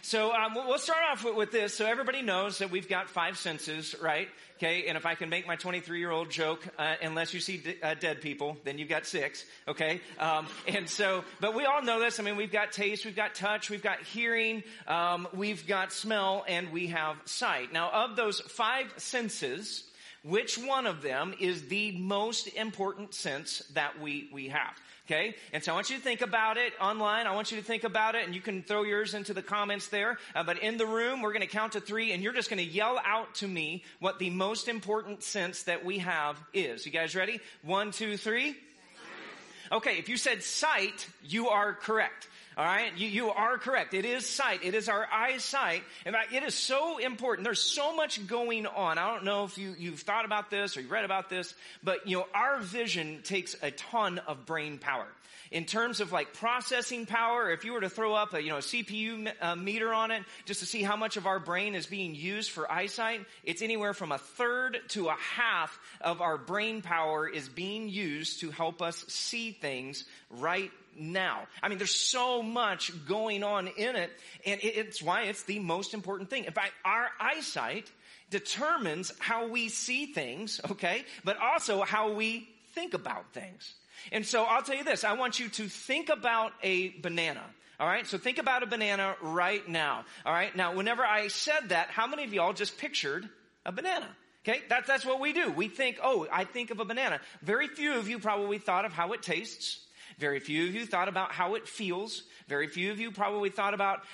So we'll start off with this. So everybody knows that we've got 5 senses, right? Okay, and if I can make my 23-year-old joke, unless you see dead people, then you've got 6, okay? But we all know this. I mean, we've got taste, we've got touch, we've got hearing, we've got smell, and we have sight. Now, of those 5 senses, which one of them is the most important sense that we have? Okay? And so I want you to think about it online. I want you to think about it, and you can throw yours into the comments there. But in the room, we're going to count to 3, and you're just going to yell out to me what the most important sense that we have is. You guys ready? 1, 2, 3. Okay, if you said sight, you are correct. All right, you are correct. It is sight. It is our eyesight. In fact, it is so important. There's so much going on. I don't know if you've thought about this or you read about this, but our vision takes a ton of brain power. In terms of like processing power, if you were to throw up a CPU meter on it just to see how much of our brain is being used for eyesight, it's anywhere from 1/3 to 1/2 of our brain power is being used to help us see things right now. I mean, there's so much going on in it, and it's why it's the most important thing. In fact, our eyesight determines how we see things, okay, but also how we think about things. And so I'll tell you this, I want you to think about a banana. All right, so think about a banana right now. All right, now whenever I said that, how many of y'all just pictured a banana? Okay, that's what we do. We think, I think of a banana. Very few of you probably thought of how it tastes. Very few of you thought about how it feels. Very few of you probably thought about,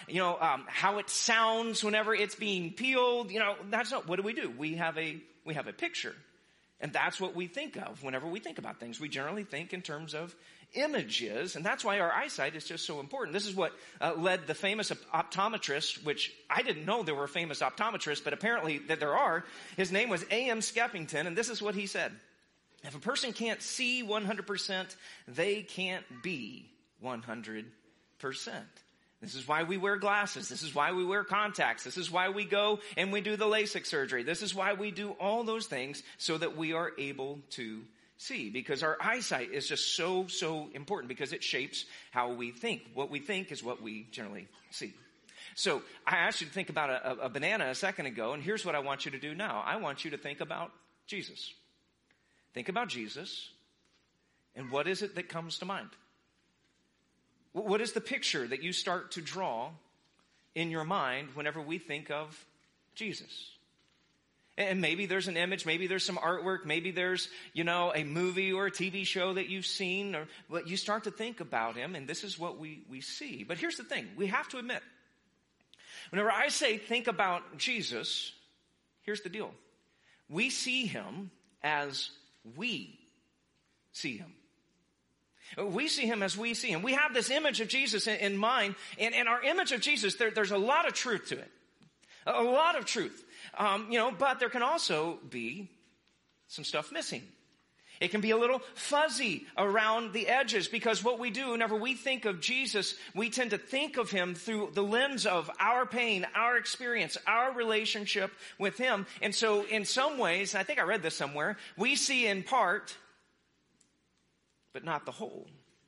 how it sounds whenever it's being peeled. That's not, what do? We have a picture. And that's what we think of whenever we think about things. We generally think in terms of images, and that's why our eyesight is just so important. This is what led the famous optometrist, which I didn't know there were famous optometrists, but apparently that there are. His name was A.M. Skeffington, and this is what he said. If a person can't see 100%, they can't be 100%. This is why we wear glasses. This is why we wear contacts. This is why we go and we do the LASIK surgery. This is why we do all those things so that we are able to see. Because our eyesight is just so important because it shapes how we think. What we think is what we generally see. So I asked you to think about a banana a second ago, and here's what I want you to do now. I want you to think about Jesus. Think about Jesus, and what is it that comes to mind? What is the picture that you start to draw in your mind whenever we think of Jesus? And maybe there's an image, maybe there's some artwork, maybe there's, a movie or a TV show that you've seen, but you start to think about him, and this is what we see. But here's the thing, we have to admit, whenever I say think about Jesus, here's the deal. We see him as we see him. We see him as we see him. We have this image of Jesus in mind, and our image of Jesus, there's a lot of truth to it. A lot of truth. But there can also be some stuff missing. It can be a little fuzzy around the edges because what we do whenever we think of Jesus, we tend to think of him through the lens of our pain, our experience, our relationship with him. And so in some ways, I think I read this somewhere, we see in part, but not the whole.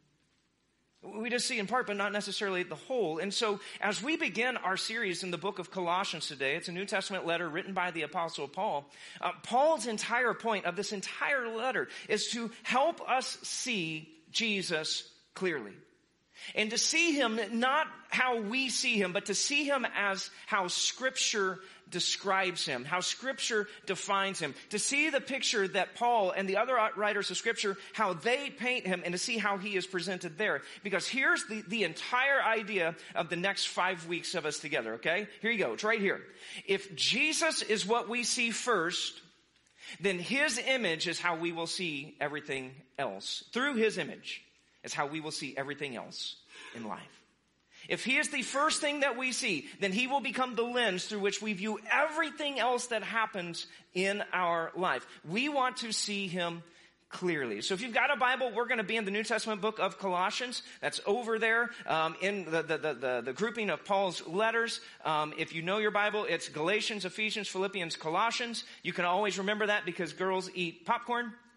We just see in part, but not necessarily the whole. And so as we begin our series in the book of Colossians today, it's a New Testament letter written by the Apostle Paul. Paul's entire point of this entire letter is to help us see Jesus clearly. And to see him not how we see him, but to see him as how Scripture describes him, how Scripture defines him. To see the picture that Paul and the other writers of Scripture, how they paint him, and to see how he is presented there. Because here's the entire idea of the next 5 weeks of us together, okay? Here you go. It's right here. If Jesus is what we see first, then his image is how we will see everything else. Through his image is how we will see everything else in life. If he is the first thing that we see, then he will become the lens through which we view everything else that happens in our life. We want to see him clearly. So if you've got a Bible, we're going to be in the New Testament book of Colossians. That's over there in the grouping of Paul's letters. If you know your Bible, it's Galatians, Ephesians, Philippians, Colossians. You can always remember that because girls eat popcorn.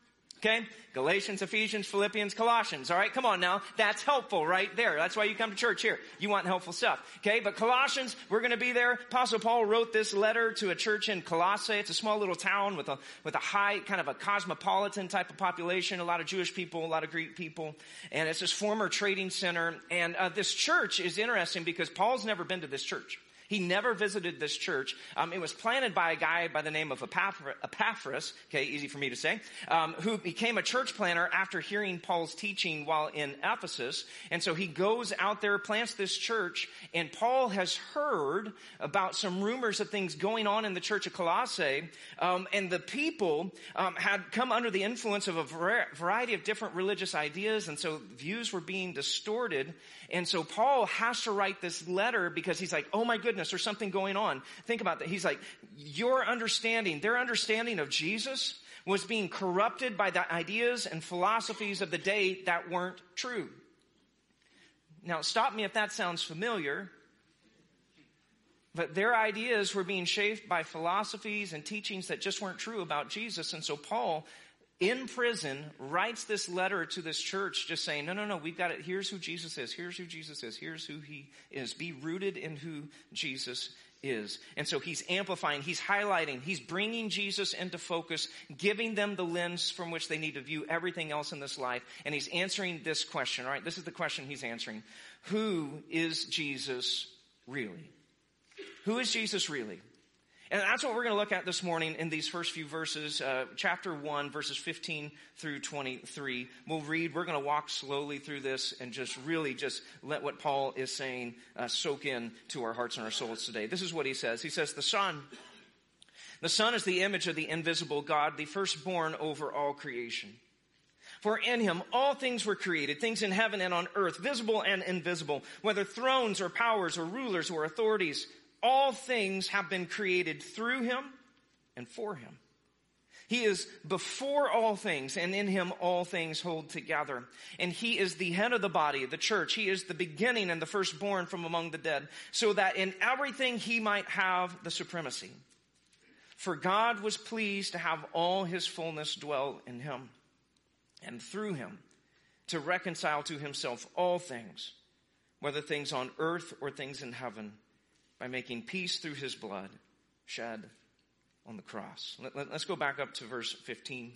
Okay? Galatians, Ephesians, Philippians, Colossians. All right, come on now. That's helpful right there. That's why you come to church here. You want helpful stuff. Okay, but Colossians, we're going to be there. Apostle Paul wrote this letter to a church in Colossae. It's a small little town with a high, kind of a cosmopolitan type of population, a lot of Jewish people, a lot of Greek people. And it's this former trading center. And this church is interesting because Paul's never been to this church. He never visited this church. It was planted by a guy by the name of Epaphras, okay, easy for me to say, who became a church planter after hearing Paul's teaching while in Ephesus. And so he goes out there, plants this church, and Paul has heard about some rumors of things going on in the church of Colossae. And the people had come under the influence of a variety of different religious ideas, and so views were being distorted. And so Paul has to write this letter because he's like, oh my goodness, there's something going on. Think about that. He's like, their understanding of Jesus was being corrupted by the ideas and philosophies of the day that weren't true. Now, stop me if that sounds familiar. But their ideas were being shaped by philosophies and teachings that just weren't true about Jesus. And so Paul, in prison, writes this letter to this church just saying, no, we've got it. Here's who Jesus is. Here's who Jesus is. Here's who he is. Be rooted in who Jesus is. And so he's amplifying, he's highlighting, he's bringing Jesus into focus, giving them the lens from which they need to view everything else in this life. And he's answering this question, all right? This is the question he's answering. Who is Jesus really? Who is Jesus really? And that's what we're going to look at this morning in these first few verses, chapter 1, verses 15 through 23. We'll read, we're going to walk slowly through this and just really just let what Paul is saying soak in to our hearts and our souls today. This is what he says. He says, the Son is the image of the invisible God, the firstborn over all creation. For in him all things were created, things in heaven and on earth, visible and invisible, whether thrones or powers or rulers or authorities. All things have been created through him and for him. He is before all things, and in him all things hold together. And he is the head of the body, the church. He is the beginning and the firstborn from among the dead, so that in everything he might have the supremacy. For God was pleased to have all his fullness dwell in him, and through him to reconcile to himself all things, whether things on earth or things in heaven, by making peace through his blood shed on the cross. Let's go back up to verse 15.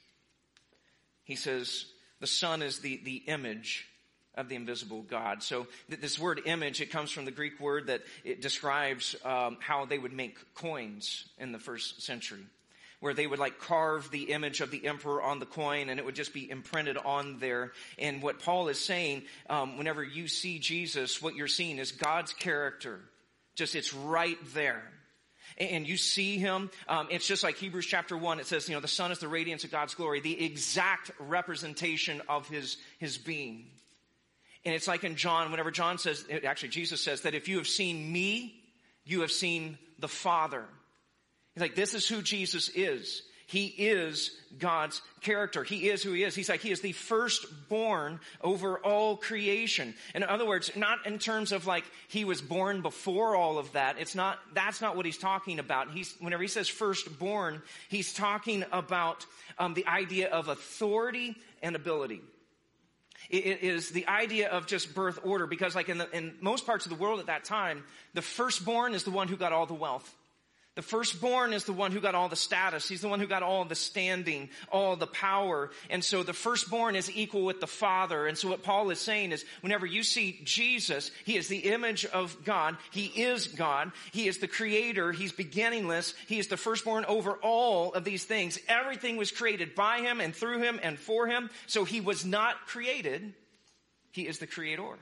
He says, the Son is the image of the invisible God. So this word image, it comes from the Greek word that it describes how they would make coins in the first century, where they would like carve the image of the emperor on the coin and it would just be imprinted on there. And what Paul is saying, whenever you see Jesus, what you're seeing is God's character. Just, it's right there. And you see him. It's just like Hebrews chapter 1. It says, the Son is the radiance of God's glory, the exact representation of his being. And it's like in John, whenever John says, actually Jesus says that if you have seen me, you have seen the Father. He's like, this is who Jesus is. He is God's character. He is who he is. He's like, he is the firstborn over all creation. In other words, not in terms of like he was born before all of that. That's not what he's talking about. Whenever he says firstborn, he's talking about the idea of authority and ability. It is the idea of just birth order, because like in most parts of the world at that time, the firstborn is the one who got all the wealth. The firstborn is the one who got all the status. He's the one who got all the standing, all the power. And so the firstborn is equal with the Father. And so what Paul is saying is whenever you see Jesus, he is the image of God. He is God. He is the creator. He's beginningless. He is the firstborn over all of these things. Everything was created by him and through him and for him. So he was not created. He is the creator.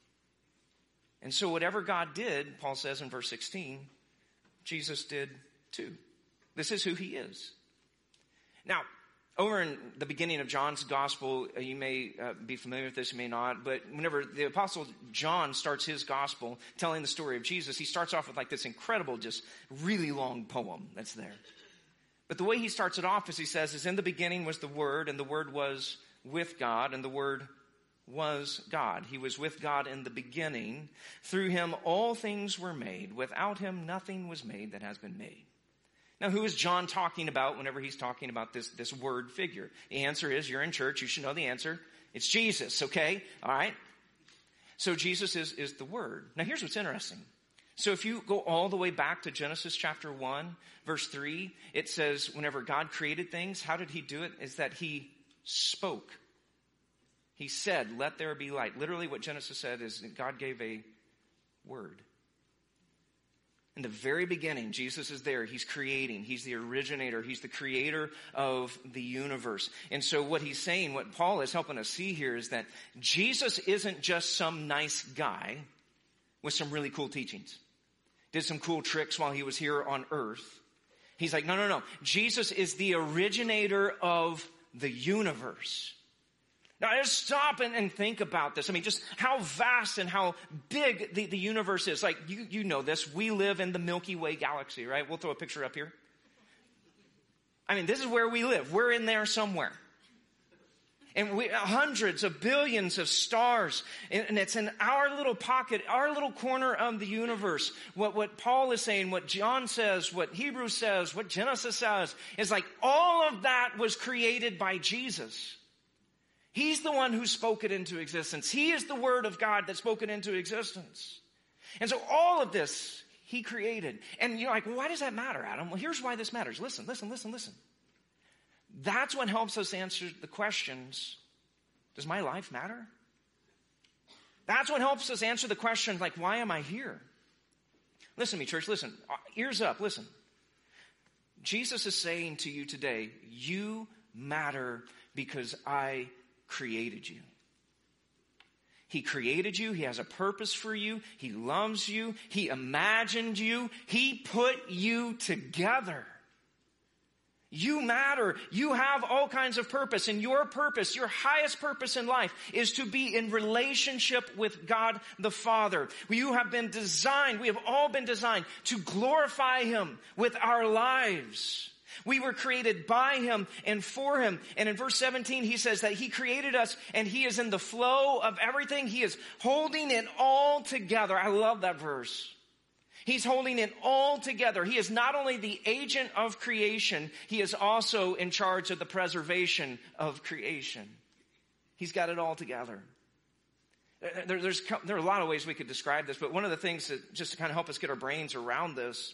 And so whatever God did, Paul says in verse 16, Jesus did too. This is who he is. Now, over in the beginning of John's gospel, you may be familiar with this, you may not, but whenever the apostle John starts his gospel telling the story of Jesus, he starts off with like this incredible, just really long poem that's there. But the way he starts it off, as he says, is in the beginning was the Word, and the Word was with God, and the Word was God. He was with God in the beginning. Through him all things were made. Without him nothing was made that has been made. Now, who is John talking about whenever he's talking about this word figure? The answer is, you're in church, you should know the answer. It's Jesus, okay? All right? So Jesus is the Word. Now, here's what's interesting. So if you go all the way back to Genesis chapter 1, verse 3, it says whenever God created things, how did he do it? Is that he spoke. He said, let there be light. Literally what Genesis said is that God gave a word. In the very beginning, Jesus is there. He's creating. He's the originator. He's the creator of the universe. And so what he's saying, what Paul is helping us see here is that Jesus isn't just some nice guy with some really cool teachings. Did some cool tricks while he was here on earth. He's like, no. Jesus is the originator of the universe. Now, just stop and think about this. I mean, just how vast and how big the universe is. Like, you know this. We live in the Milky Way galaxy, right? We'll throw a picture up here. I mean, this is where we live. We're in there somewhere. And hundreds of billions of stars. And it's in our little pocket, our little corner of the universe. What Paul is saying, what John says, what Hebrews says, what Genesis says, is like all of that was created by Jesus. He's the one who spoke it into existence. He is the Word of God that spoke it into existence. And so all of this, he created. And you're like, well, why does that matter, Adam? Well, here's why this matters. Listen. That's what helps us answer the questions, does my life matter? That's what helps us answer the question, like, why am I here? Listen to me, church, listen. Ears up, listen. Jesus is saying to you today, you matter because I created you. He created you. He has a purpose for you. He loves you. He imagined you. He put you together. You matter. You have all kinds of purpose. And your purpose, your highest purpose in life, is to be in relationship with God the Father. You have been designed, we have all been designed to glorify Him with our lives. We were created by Him and for Him. And in verse 17, he says that He created us and He is in the flow of everything. He is holding it all together. I love that verse. He's holding it all together. He is not only the agent of creation, He is also in charge of the preservation of creation. He's got it all together. There are a lot of ways we could describe this, but one of the things that just to kind of help us get our brains around this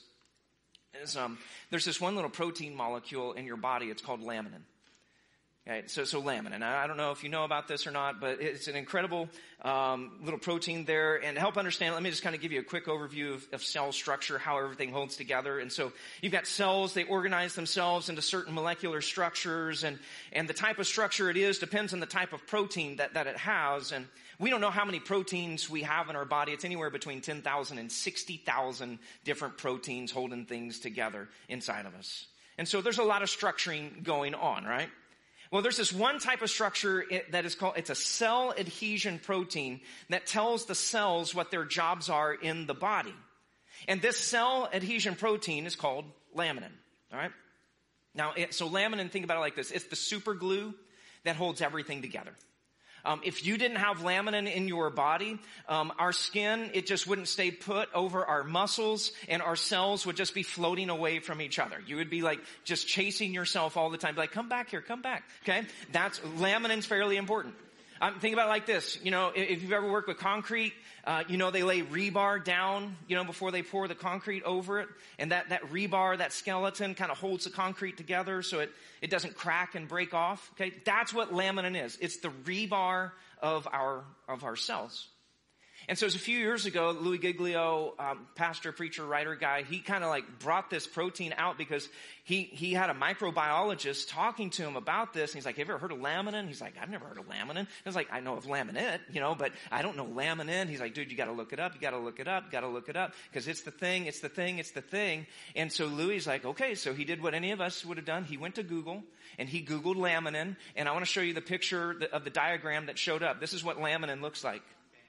is there's this one little protein molecule in your body. It's called laminin. Okay, so laminin. I don't know if you know about this or not, but it's an incredible little protein there. And to help understand, let me just kind of give you a quick overview of cell structure, how everything holds together. And so you've got cells, they organize themselves into certain molecular structures, and the type of structure it is depends on the type of protein that it has. And we don't know how many proteins we have in our body. It's anywhere between 10,000 and 60,000 different proteins holding things together inside of us. And so there's a lot of structuring going on, right? Well, there's this one type of structure that is called, it's a cell adhesion protein that tells the cells what their jobs are in the body. And this cell adhesion protein is called laminin, all right? Now, so laminin, think about it like this. It's the super glue that holds everything together. If you didn't have laminin in your body, our skin, it just wouldn't stay put over our muscles, and our cells would just be floating away from each other. You would be like just chasing yourself all the time. Be like, come back here, come back. Okay? Laminin's fairly important. Think about it like this. You know, if you've ever worked with concrete, you know, they lay rebar down, you know, before they pour the concrete over it. And that rebar, that skeleton kind of holds the concrete together so it doesn't crack and break off. Okay. That's what laminin is. It's the rebar of our cells. And so it was a few years ago, Louis Giglio, pastor, preacher, writer guy, he kind of like brought this protein out because he had a microbiologist talking to him about this. And he's like, have you ever heard of laminin? He's like, I've never heard of laminin. And I was like, I know of laminate, you know, but I don't know laminin. He's like, dude, you got to look it up. You got to look it up. You got to look it up because it's the thing. It's the thing. It's the thing. And so Louis is like, okay. So he did what any of us would have done. He went to Google and he Googled laminin. And I want to show you the picture of the diagram that showed up. This is what laminin looks like.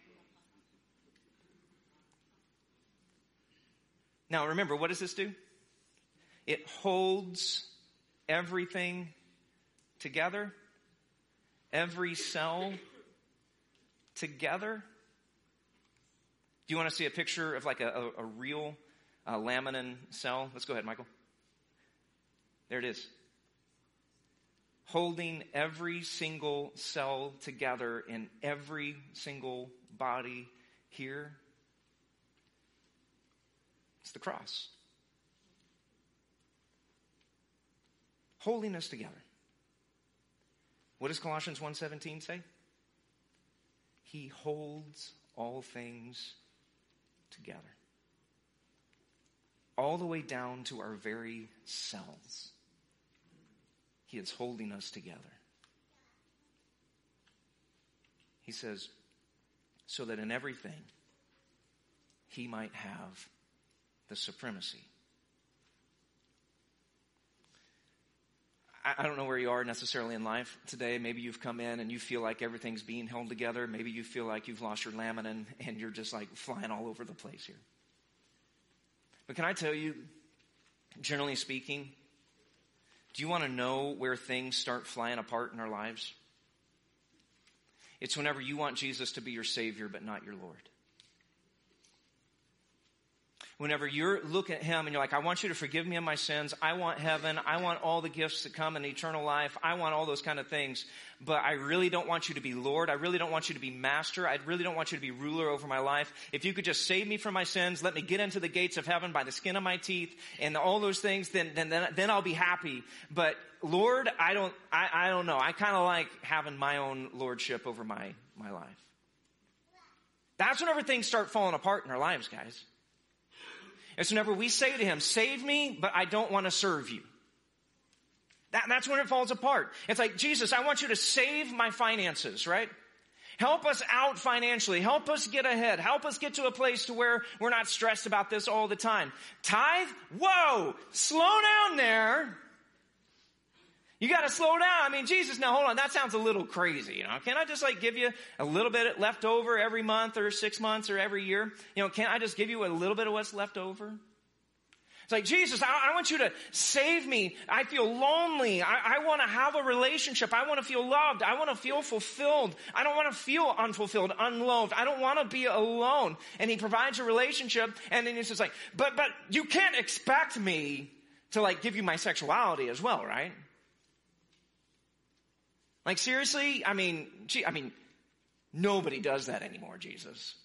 Now, remember, what does this do? It holds everything together, every cell together. Do you want to see a picture of like a real laminin cell? Let's go ahead, Michael. There it is. Holding every single cell together in every single body here. It's the cross. Holding us together. What does Colossians 1:17 say? He holds all things together. All the way down to our very cells. He is holding us together. He says, so that in everything, he might have the supremacy. I don't know where you are necessarily in life today. Maybe you've come in and you feel like everything's being held together. Maybe you feel like you've lost your laminin and you're just like flying all over the place here. But can I tell you, generally speaking, do you want to know where things start flying apart in our lives? It's whenever you want Jesus to be your Savior but not your Lord. Whenever you're looking at him and you're like, I want you to forgive me of my sins. I want heaven. I want all the gifts that come in eternal life. I want all those kind of things. But I really don't want you to be Lord. I really don't want you to be master. I really don't want you to be ruler over my life. If you could just save me from my sins, let me get into the gates of heaven by the skin of my teeth and all those things, then I'll be happy. But Lord, I don't know. I kind of like having my own lordship over my life. That's whenever things start falling apart in our lives, guys. It's whenever we say to him, save me, but I don't want to serve you. That's when it falls apart. It's like, Jesus, I want you to save my finances, right? Help us out financially. Help us get ahead. Help us get to a place to where we're not stressed about this all the time. Tithe? Whoa! Slow down there. You got to slow down. I mean, Jesus, now hold on. That sounds a little crazy. You know, can't I just like give you a little bit left over every month or 6 months or every year? You know, can't I just give you a little bit of what's left over? It's like, Jesus, I want you to save me. I feel lonely. I want to have a relationship. I want to feel loved. I want to feel fulfilled. I don't want to feel unfulfilled, unloved. I don't want to be alone. And he provides a relationship. And then he's just like, but you can't expect me to like give you my sexuality as well, right? Like seriously? I mean, nobody does that anymore, Jesus.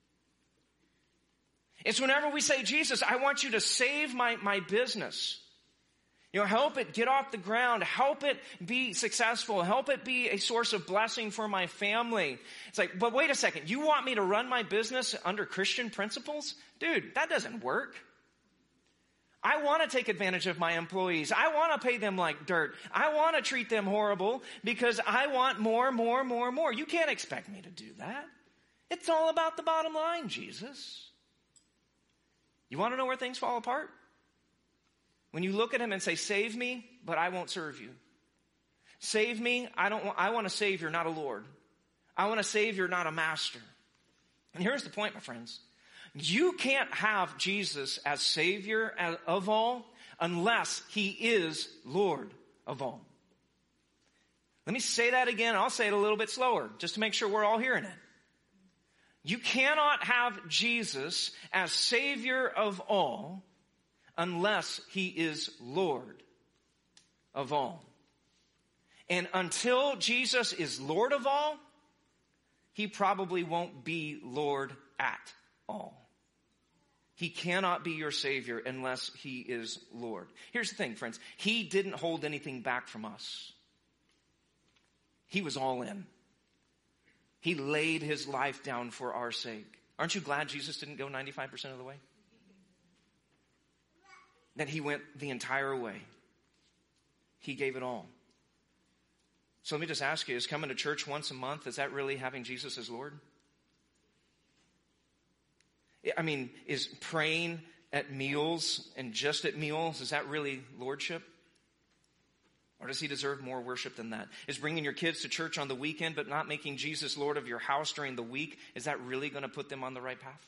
It's whenever we say, Jesus, I want you to save my business. You know, help it get off the ground. Help it be successful. Help it be a source of blessing for my family. It's like, but wait a second. You want me to run my business under Christian principles? Dude, that doesn't work. I want to take advantage of my employees. I want to pay them like dirt. I want to treat them horrible because I want more. You can't expect me to do that. It's all about the bottom line, Jesus. You want to know where things fall apart? When you look at him and say, save me, but I won't serve you. Save me, I want a savior, not a Lord. I want a savior, not a master. And here's the point, my friends. You can't have Jesus as Savior of all unless he is Lord of all. Let me say that again. I'll say it a little bit slower just to make sure we're all hearing it. You cannot have Jesus as Savior of all unless he is Lord of all. And until Jesus is Lord of all, he probably won't be Lord at all. He cannot be your Savior unless he is Lord. Here's the thing, friends. He didn't hold anything back from us. He was all in. He laid his life down for our sake. Aren't you glad Jesus didn't go 95% of the way? That he went the entire way. He gave it all. So let me just ask you, is coming to church once a month, is that really having Jesus as Lord? I mean, is praying at meals and just at meals, is that really lordship? Or does he deserve more worship than that? Is bringing your kids to church on the weekend but not making Jesus Lord of your house during the week, is that really going to put them on the right path?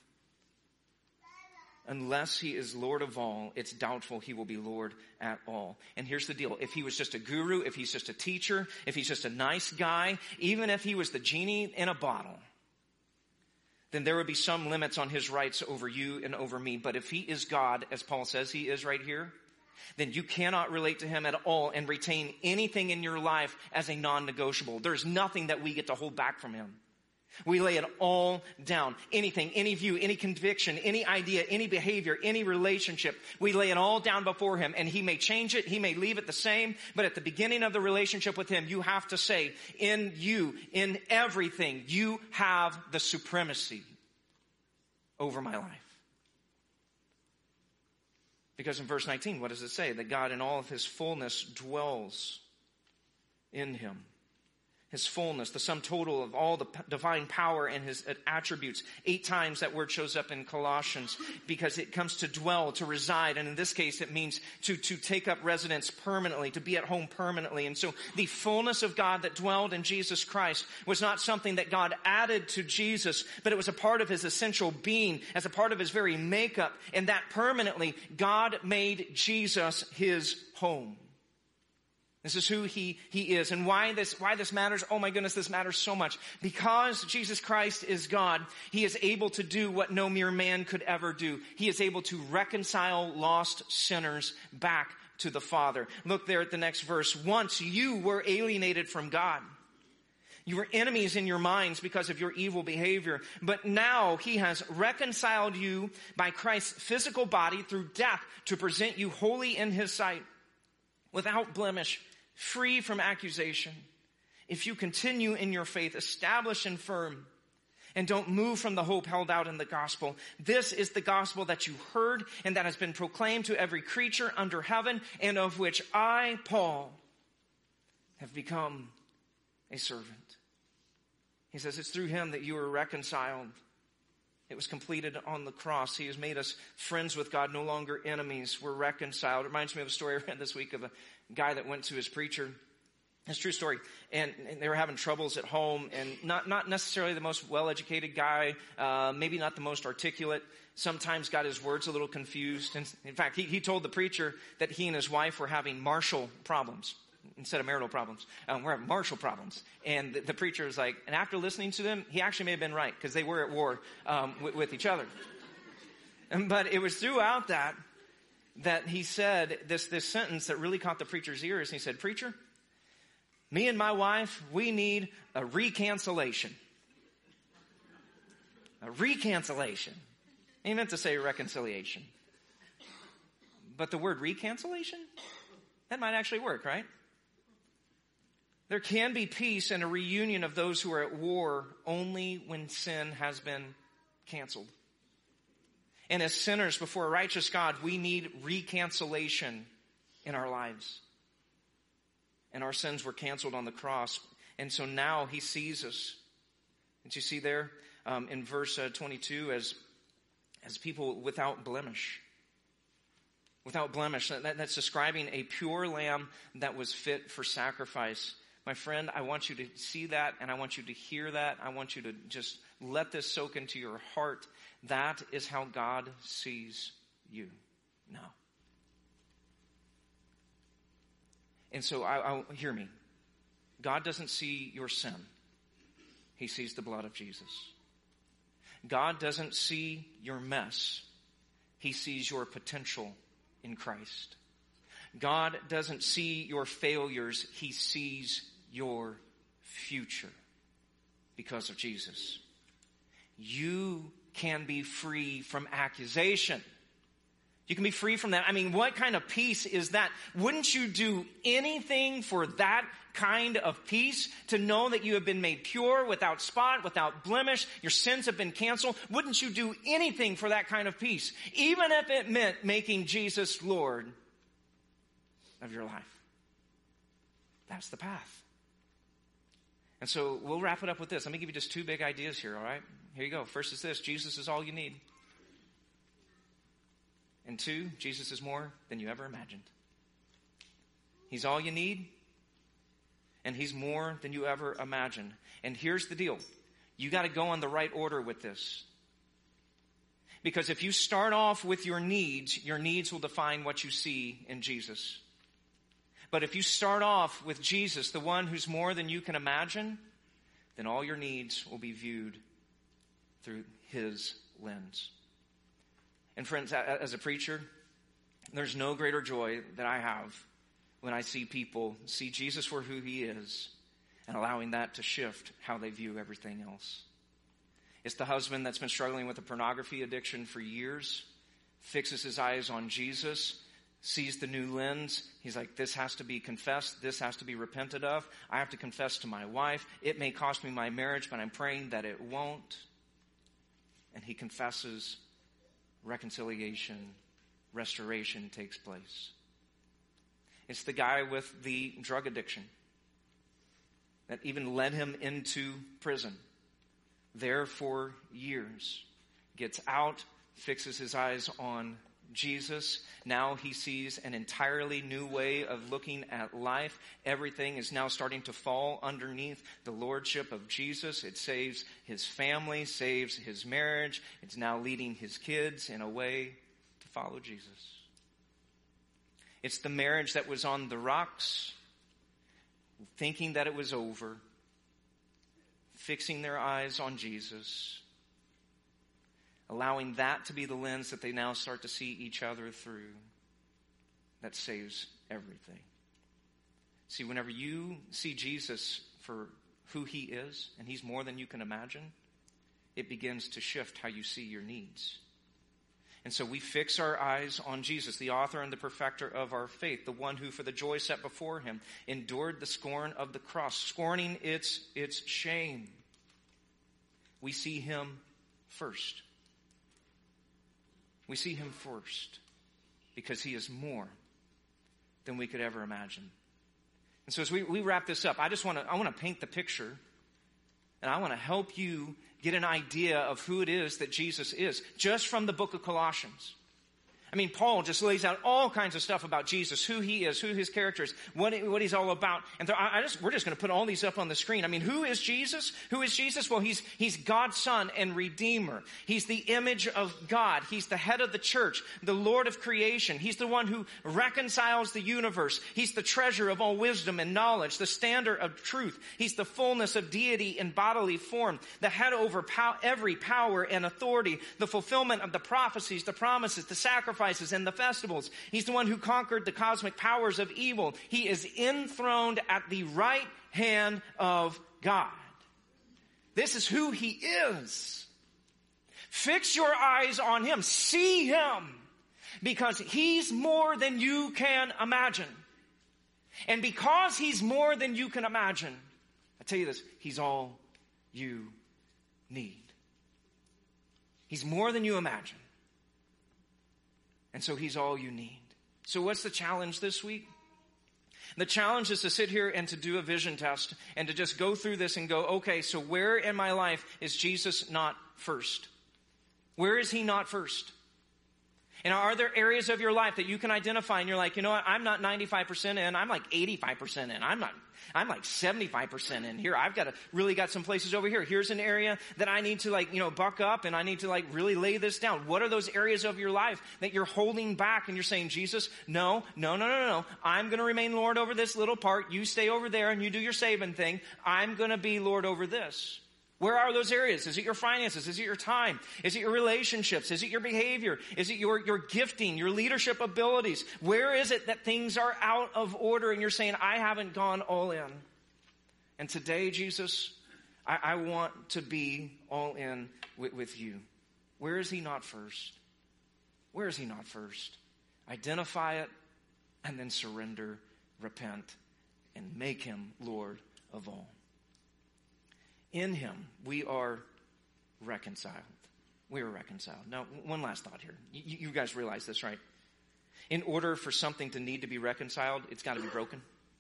Unless he is Lord of all, it's doubtful he will be Lord at all. And here's the deal. If he was just a guru, if he's just a teacher, if he's just a nice guy, even if he was the genie in a bottle, then there would be some limits on his rights over you and over me. But if he is God, as Paul says he is right here, then you cannot relate to him at all and retain anything in your life as a non-negotiable. There's nothing that we get to hold back from him. We lay it all down. Anything, any view, any conviction, any idea, any behavior, any relationship. We lay it all down before him, and he may change it. He may leave it the same. But at the beginning of the relationship with him, you have to say, in you, in everything, you have the supremacy over my life. Because in verse 19, what does it say? That God in all of his fullness dwells in him. His fullness, the sum total of all the divine power and his attributes. 8 times that word shows up in Colossians because it comes to dwell, to reside. And in this case, it means to take up residence permanently, to be at home permanently. And so the fullness of God that dwelled in Jesus Christ was not something that God added to Jesus, but it was a part of his essential being, as a part of his very makeup. And that permanently, God made Jesus his home. This is who he is. And why this matters? Oh my goodness, this matters so much. Because Jesus Christ is God, he is able to do what no mere man could ever do. He is able to reconcile lost sinners back to the Father. Look there at the next verse. Once you were alienated from God. You were enemies in your minds because of your evil behavior. But now he has reconciled you by Christ's physical body through death to present you holy in his sight, without blemish, free from accusation. If you continue in your faith, established and firm, and don't move from the hope held out in the gospel. This is the gospel that you heard and that has been proclaimed to every creature under heaven, and of which I, Paul, have become a servant. He says it's through him that you were reconciled. It was completed on the cross. He has made us friends with God, no longer enemies. We're reconciled. It reminds me of a story I read this week of a guy that went to his preacher. It's a true story. And they were having troubles at home, and not necessarily the most well-educated guy, maybe not the most articulate. Sometimes got his words a little confused. And in fact, he told the preacher that he and his wife were having marital problems instead of marital problems. We're having marital problems. And the preacher was like, and after listening to them, he actually may have been right, because they were at war with each other. But it was throughout that he said this sentence that really caught the preacher's ears. He said, "Preacher, me and my wife, we need a recancellation." A recancellation. He meant to say reconciliation. But the word recancellation, that might actually work, right? There can be peace and a reunion of those who are at war only when sin has been canceled. And as sinners before a righteous God, we need recancellation in our lives. And our sins were canceled on the cross. And so now he sees us. Did you see there in verse 22 as people without blemish? Without blemish. That's describing a pure lamb that was fit for sacrifice. My friend, I want you to see that, and I want you to hear that. I want you to just let this soak into your heart. That is how God sees you now. And so, hear me. God doesn't see your sin. He sees the blood of Jesus. God doesn't see your mess. He sees your potential in Christ. God doesn't see your failures. He sees your future because of Jesus. You can be free from accusation. You can be free from that. I mean, what kind of peace is that? Wouldn't you do anything for that kind of peace? To know that you have been made pure, without spot, without blemish, your sins have been canceled. Wouldn't you do anything for that kind of peace? Even if it meant making Jesus Lord of your life. That's the path. And so we'll wrap it up with this. Let me give you just 2 big ideas here, all right? Here you go. First is this: Jesus is all you need. And 2, Jesus is more than you ever imagined. He's all you need, and he's more than you ever imagined. And here's the deal. You got to go in the right order with this. Because if you start off with your needs will define what you see in Jesus. But if you start off with Jesus, the one who's more than you can imagine, then all your needs will be viewed through his lens. And friends, as a preacher, There's no greater joy that I have when I see people see Jesus for who he is and allowing that to shift how they view everything else. It's the husband that's been struggling with a pornography addiction for years, fixes his eyes on Jesus, sees the new lens. He's like, this has to be confessed. This has to be repented of. I have to confess to my wife. It may cost me my marriage, but I'm praying that it won't. And he confesses, reconciliation, restoration takes place. It's the guy with the drug addiction that even led him into prison. There for years. Gets out, fixes his eyes on Jesus. Now he sees an entirely new way of looking at life. Everything is now starting to fall underneath the lordship of Jesus. It saves his family, saves his marriage. It's now leading his kids in a way to follow Jesus. It's the marriage that was on the rocks, thinking that it was over, fixing their eyes on Jesus, allowing that to be the lens that they now start to see each other through, that saves everything. See, whenever you see Jesus for who he is, and he's more than you can imagine, it begins to shift how you see your needs. And so we fix our eyes on Jesus, the author and the perfecter of our faith, the one who for the joy set before him endured the scorn of the cross, scorning its shame. We see him first. We see him first because he is more than we could ever imagine. And so as we wrap this up, I want to paint the picture, and I want to help you get an idea of who it is that Jesus is, just from the book of Colossians. I mean, Paul just lays out all kinds of stuff about Jesus, who he is, who his character is, what he's all about. And so we're just going to put all these up on the screen. I mean, who is Jesus? Who is Jesus? Well, he's God's Son and Redeemer. He's the image of God. He's the head of the church, the Lord of creation. He's the one who reconciles the universe. He's the treasure of all wisdom and knowledge, the standard of truth. He's the fullness of deity in bodily form, the head over every power and authority, the fulfillment of the prophecies, the promises, the sacrifices, and the festivals. He's the one who conquered the cosmic powers of evil. He is enthroned at the right hand of God. This is who he is. Fix your eyes on him. See him. Because he's more than you can imagine. And because he's more than you can imagine, I tell you this, he's all you need. He's more than you imagine. And so he's all you need. So what's the challenge this week? The challenge is to sit here and to do a vision test and to just go through this and go, okay, so where in my life is Jesus not first? Where is he not first? And are there areas of your life that you can identify and you're like, you know what, I'm not 95% in, I'm like 85% in, I'm like 75% in here. I've really got some places over here. Here's an area that I need to buck up and I need to really lay this down. What are those areas of your life that you're holding back and you're saying, Jesus, no. I'm going to remain Lord over this little part. You stay over there and you do your saving thing. I'm going to be Lord over this. Where are those areas? Is it your finances? Is it your time? Is it your relationships? Is it your behavior? Is it your gifting, your leadership abilities? Where is it that things are out of order and you're saying, I haven't gone all in? And today, Jesus, I want to be all in with you. Where is he not first? Where is he not first? Identify it and then surrender, repent, and make him Lord of all. In him, we are reconciled. We are reconciled. Now, one last thought here. You guys realize this, right? In order for something to need to be reconciled, it's got to be broken.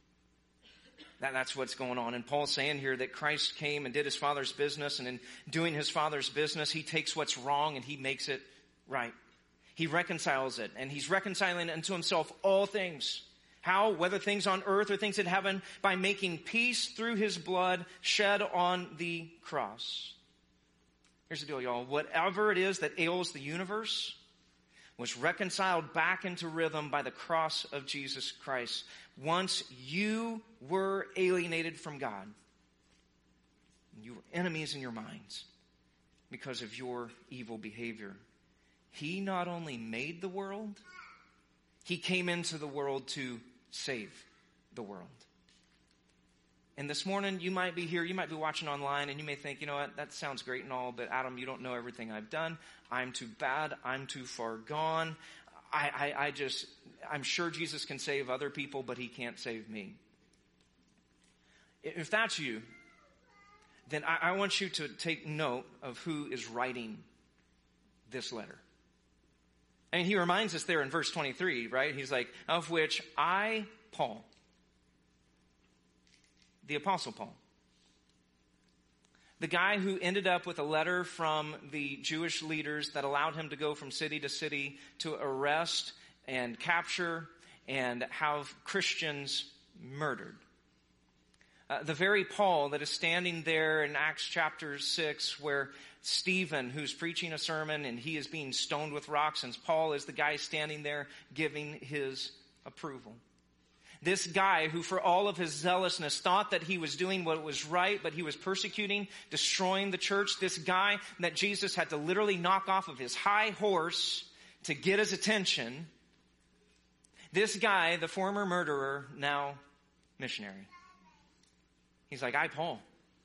That's what's going on. And Paul's saying here that Christ came and did his Father's business, and in doing his Father's business, he takes what's wrong and he makes it right. He reconciles it, and he's reconciling unto himself all things. How? Whether things on earth or things in heaven, by making peace through his blood shed on the cross. Here's the deal, y'all. Whatever it is that ails the universe was reconciled back into rhythm by the cross of Jesus Christ. Once you were alienated from God, you were enemies in your minds because of your evil behavior. He not only made the world, He came into the world to save the world. And this morning, you might be here, you might be watching online, and you may think, you know what, that sounds great and all, but Adam, you don't know everything I've done. I'm too bad. I'm too far gone. I'm sure Jesus can save other people, but he can't save me. If that's you, then I want you to take note of who is writing this letter. I mean, he reminds us there in verse 23, right? He's like, of which I, Paul, the Apostle Paul, the guy who ended up with a letter from the Jewish leaders that allowed him to go from city to city to arrest and capture and have Christians murdered. The very Paul that is standing there in Acts chapter 6 where Stephen, who's preaching a sermon and he is being stoned with rocks, and Paul is the guy standing there giving his approval. This guy who for all of his zealousness thought that he was doing what was right, but he was persecuting, destroying the church. This guy that Jesus had to literally knock off of his high horse to get his attention. This guy, the former murderer, now missionary. He's like, I, Paul,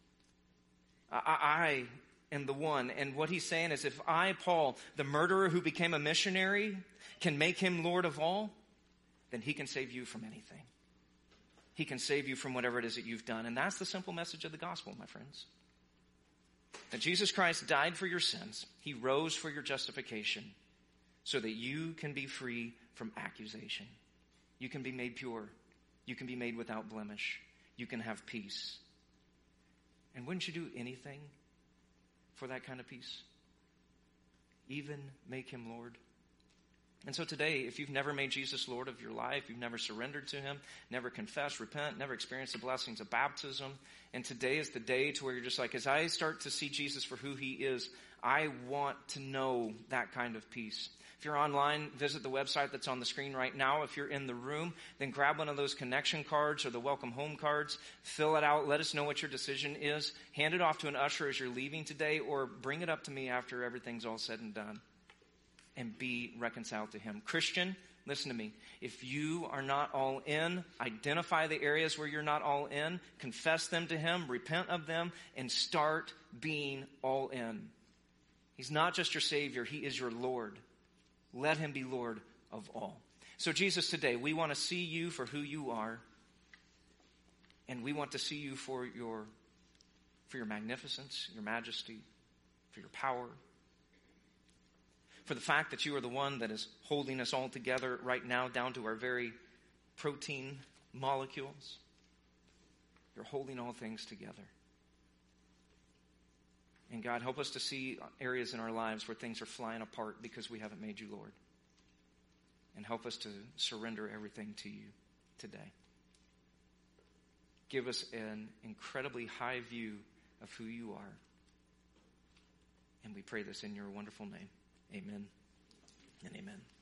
I am the one. And what he's saying is, if I, Paul, the murderer who became a missionary, can make him Lord of all, then he can save you from anything. He can save you from whatever it is that you've done. And that's the simple message of the gospel, my friends. That Jesus Christ died for your sins. He rose for your justification so that you can be free from accusation. You can be made pure. You can be made without blemish. You can have peace. And wouldn't you do anything for that kind of peace? Even make him Lord? And so today, if you've never made Jesus Lord of your life, you've never surrendered to him, never confessed, repent, never experienced the blessings of baptism, and today is the day to where you're just like, as I start to see Jesus for who he is, I want to know that kind of peace. If you're online, visit the website that's on the screen right now. If you're in the room, then grab one of those connection cards or the welcome home cards. Fill it out. Let us know what your decision is. Hand it off to an usher as you're leaving today, or bring it up to me after everything's all said and done. And be reconciled to him. Christian, listen to me. If you are not all in, identify the areas where you're not all in, confess them to him, repent of them, and start being all in. He's not just your Savior, he is your Lord. Let him be Lord of all. So Jesus, today, we want to see you for who you are. And we want to see you for your magnificence, your majesty, for your power. For the fact that you are the one that is holding us all together right now down to our very protein molecules. You're holding all things together. And God, help us to see areas in our lives where things are flying apart because we haven't made you Lord. And help us to surrender everything to you today. Give us an incredibly high view of who you are. And we pray this in your wonderful name. Amen and amen.